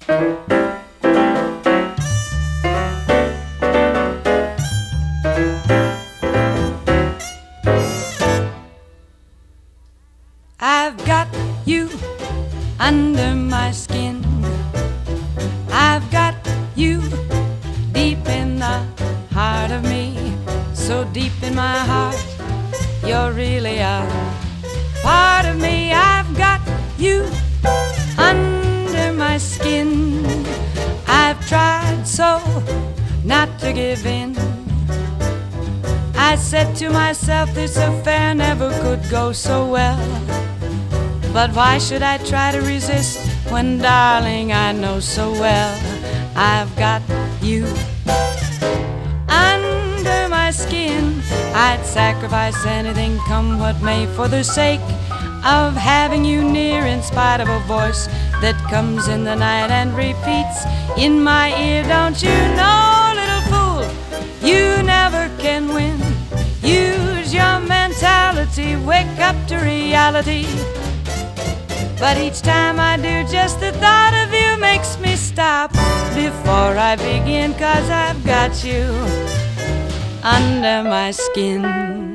I've got you under my skin. I've got you deep in the heart of me. So deep in my heart, you're really a part of me. I've got you under my skin. I've tried so not to give in. I said to myself, this affair never could go so well. But why should I try to resist when, darling, I know so well I've got you under my skin. I'd sacrifice anything, come what may, for the sake of having you near, in spite of a voice that comes in the night and repeats in my ear, don't you know, little fool, you never can win. Use your mentality, wake up to reality. But each time I do, just the thought of you makes me stop before I begin, 'cause I've got you under my skin.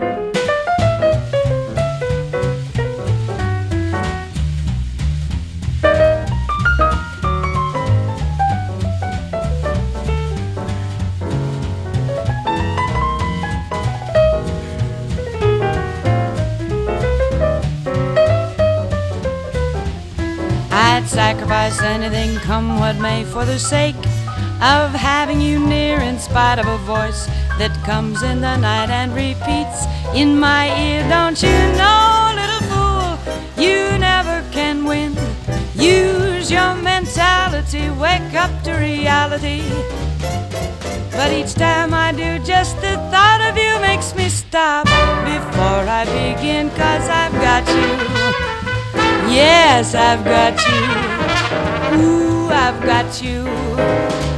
I'd sacrifice anything, come what may, for the sake of having you near, in spite of a voice that comes in the night and repeats in my ear, don't you know, little fool, you never can win. Use your mentality, wake up to reality. But each time I do, just the thought of you makes me stop before I begin, 'cause I've got you. Yes, I've got you. Ooh, I've got you